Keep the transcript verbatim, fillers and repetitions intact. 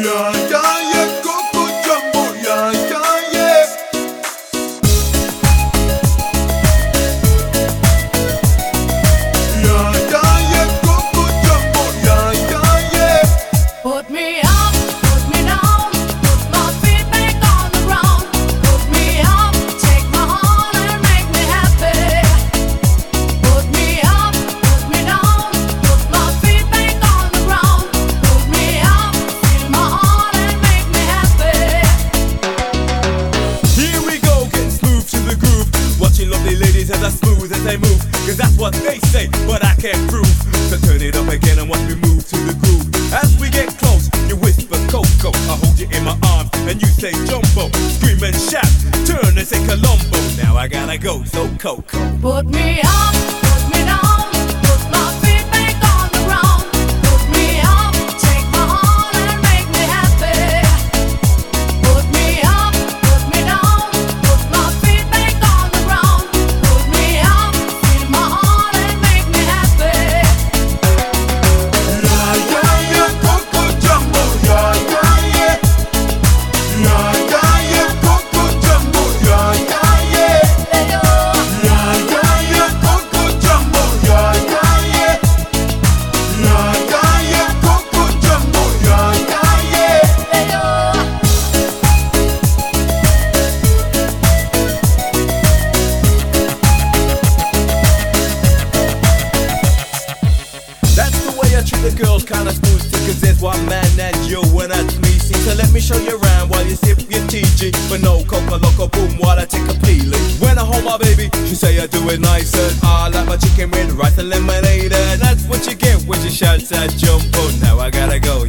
Yeah, yeah, yeah, Coco Jumbo, yeah, yeah, yeah. Yeah, yeah, yeah, Coco Jumbo, yeah, yeah, yeah. Put me up, put me down, put my feet back on the ground. Put me up, take my heart and make me happy. Put me up, put me down, put my feet back on the ground. Put me up, feel my heart and make me happy. Here we go, getting smooth to the groove. Watching lovely ladies as I smooth as they move. Cause that's what they say, but I can't prove. So turn it up again and watch me move to the groove. As we get close, you whisper Coco. I hold you in my arms and you say Jumbo. Scream and shout, turn and say Colombo. Now I gotta go, so Coco. Put me up, put me down, put my feet back on the ground. Put me up, take my heart and make me happy. Put me up, put me down, put my feet back on the ground. Put me up, feel my heart and make me happy. Yeah, yeah, yeah, Coco Jumbo, yeah, yeah, yeah. Yeah, yeah, yeah, Coco Jumbo, yeah, yeah, yeah. Yeah, yeah, yeah, Coco Jumbo, yeah, yeah, yeah. Yeah, yeah, yeah, Coco Jumbo, yeah, yeah, yeah. That's the way I treat the girls, kinda smooth too, cause there's one man and you and that's me. See, so let me show you around while you sip your T G. But no coca loco boom while I take a peeling. When I hold my baby, she say I do it nicer. I like my chicken with rice and lemonade, and that's what you get when she shouts at Jumbo. Now I gotta go,